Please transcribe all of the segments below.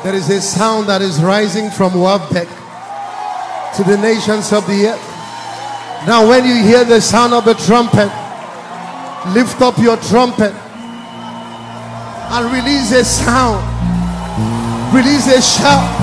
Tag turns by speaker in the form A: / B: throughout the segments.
A: There is a sound that is rising from Wabek to the nations of the earth. Now when you hear the sound of the trumpet, lift up your trumpet and release a sound. Release a shout.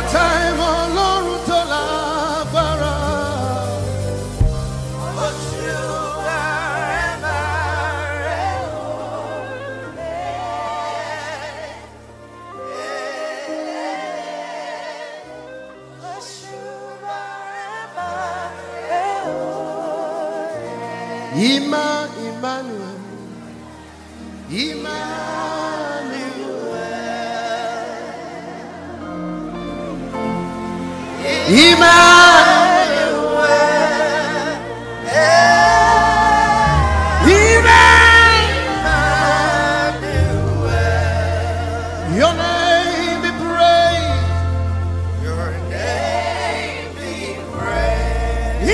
A: more time, Ọlọ́run tó lágbára. Emmanuel, your name be praised. Your name be praised.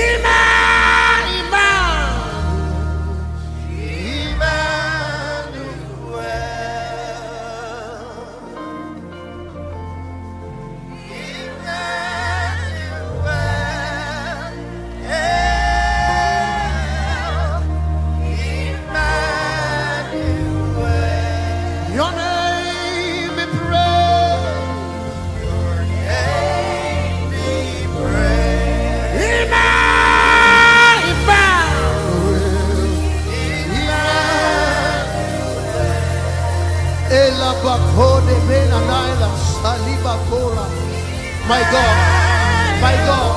A: Your name be praised. Your name be praised. My God, my God,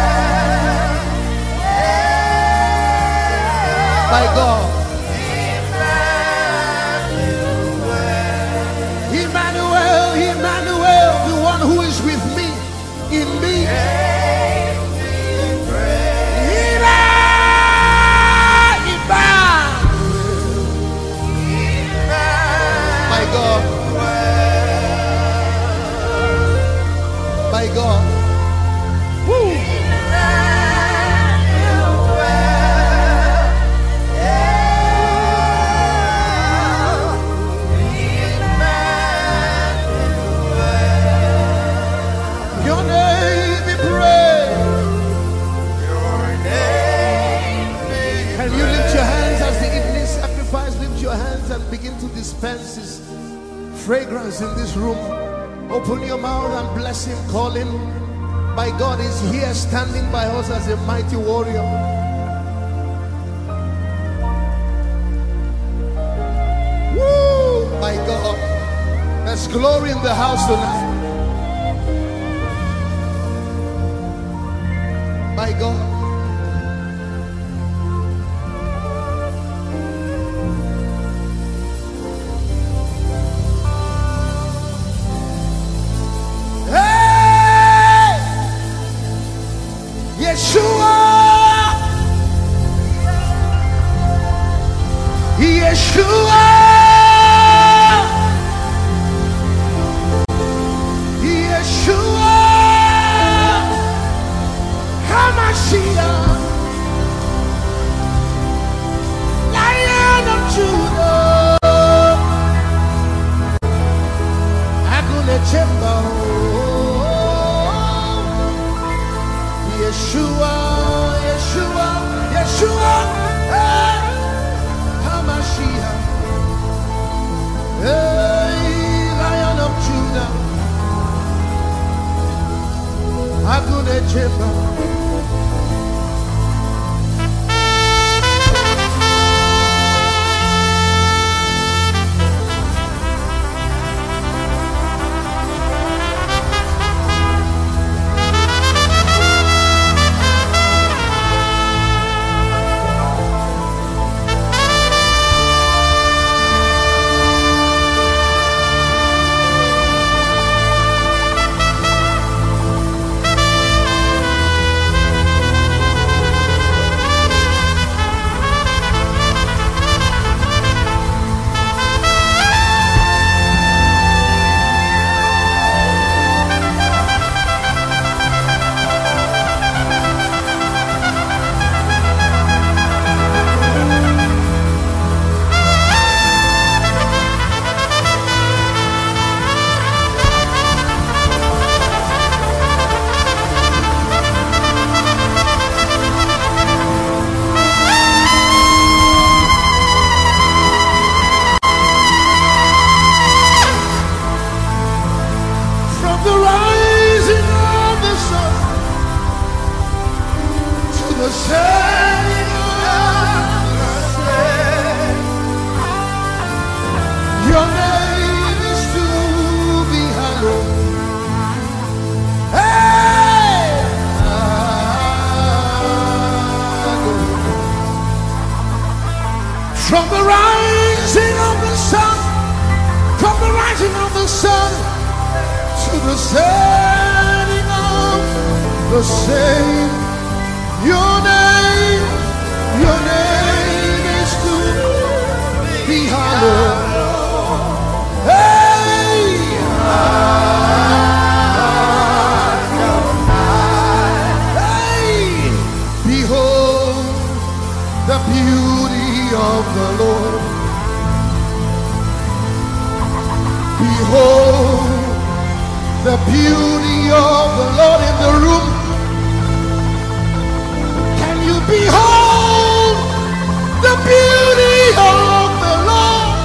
A: my God. Emmanuel, Emmanuel, the one who is with me, in me. My God, my God. Woo. Your name be praised. Your name be praised. Can you lift your hands as the evening sacrifice? Lift your hands and begin to dispense His fragrance in this room. Open your mouth and bless Him. Call Him. My God is here standing by us as a mighty warrior. Woo! My God, there's glory in the house tonight. My God. Hey! Yeshua! Yeshua! Yeshua! Hamashiach, Lion of Judah, Agune Chemba, Yeshua, Yeshua, Yeshua, Hamashiach, Lion of Judah, Agune Chemba. From the rising of the sun, from the rising of the sun to the setting of the same, your name is to be hallowed. Hey, behold the beauty of the Lord. Behold the beauty of the Lord in the room. Can you behold the beauty of the Lord?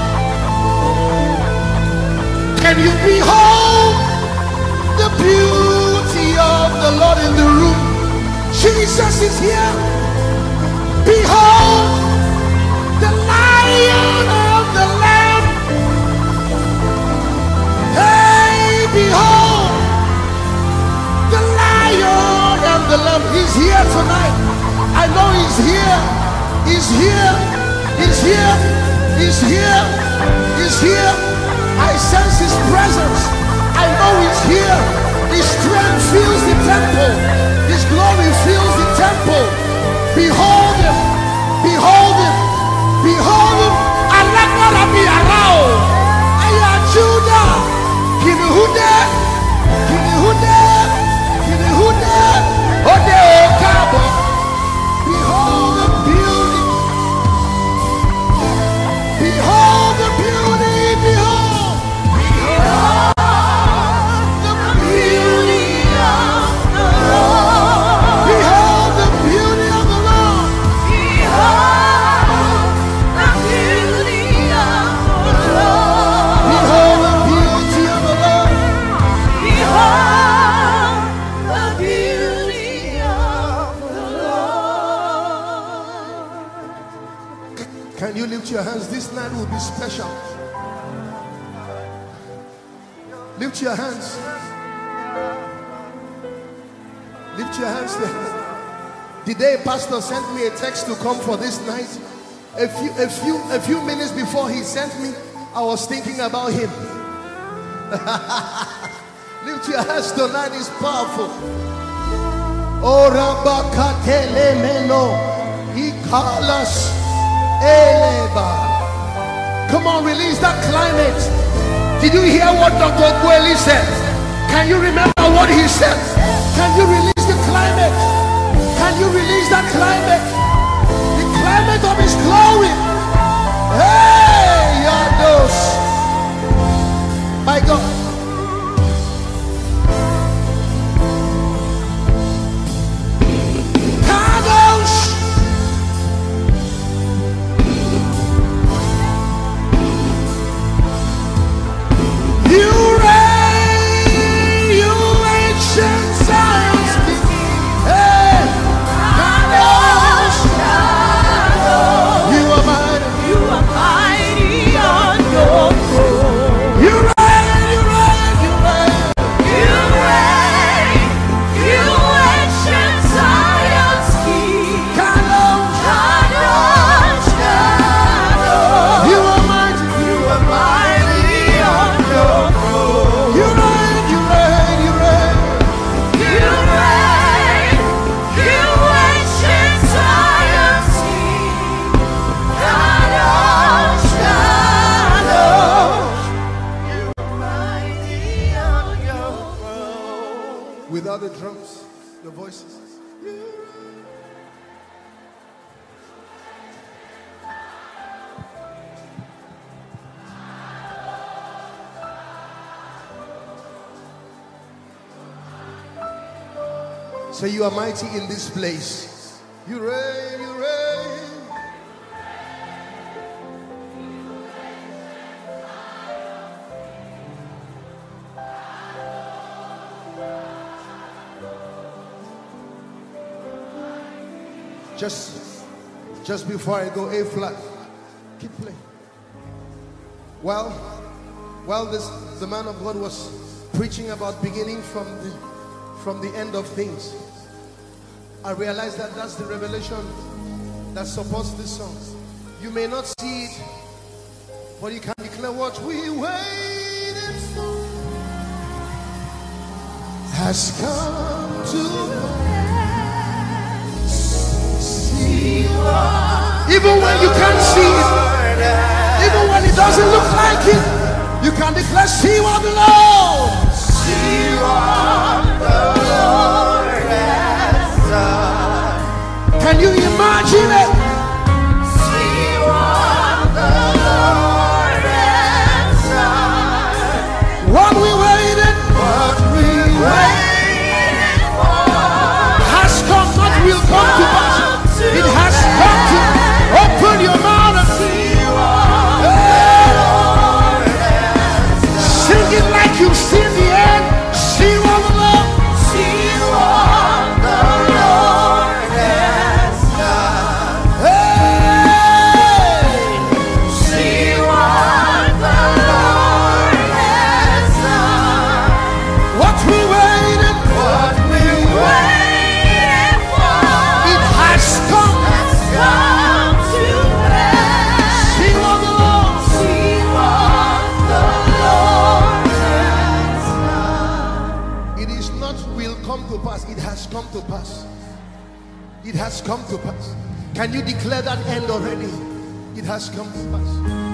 A: Can you behold the beauty of the Lord in the room? Jesus is here. Behold the Lion of the Lamb. Hey, behold the Lion and the Lamb. He's here tonight. I know he's here. He's here. He's here. He's here. He's here. I sense his presence. I know he's here. His strength fills the temple. His glory fills the temple. Behold him. Behold him. Behold him. Alakara bi arao. Aya Judah. Kinihude. Kinihude. Kinihude. Ode okabo. Behold the beauty. Behold the beauty. Behold. Behold the beauty of the Lord. Behold the beauty of the Lord. Behold the beauty of the Lord. Behold the beauty of the Lord. Behold the beauty of the Lord. Can you lift your hands? This night will be special. Lift your hands. Lift your hands there. The day pastor sent me a text to come for this night, a few minutes before he sent me, I was thinking about him. Lift your hands tonight, is powerful. Orabakatelemeno ikalas eleba. Come on, release that climate. Did you hear what Dr. Gweli said? Can you remember what he said? Can you release the climate? Can you release that climate? The climate of his glory. Hey, Yados. My God. Kadosh. You reign, you ancient Zion's King. Hey, Kadosh, you are mighty. You are mighty on your throne. You reign, you reign, you reign. You reign, you ancient Zion's King. Kadosh, Kadosh, Kadosh. You are mighty. You are mighty on your throne. You reign, you reign, you reign. You reign, you ancient Zion's King. Kadosh, Kadosh. You are mighty on your throne. Without the drums, the voices. So you are mighty in this place. You reign, you reign. Just before I go A flat, keep playing. While the man of God was preaching about beginning from the end of things, I realized that that's the revelation that supports this song. You may not see it, but you can declare what we waited for has come to pass. Even when you can't see it, even when it doesn't look like it, you can declare, see what the Lord, see what the Lord has done. Can you imagine it? See what the Lord has done. What we waited for has come, not will come to pass. It has come to open your mouth and see what the Lord has done. Sing it like you've seen the end. See what the Lord, see what the Lord has done. Hey, see what the Lord has done. What we waited for, it has come to pass. See what the Lord, see what the Lord has done. It is not will come to pass, it has come to pass. It has come to pass. Can you declare that end already? It has come to pass.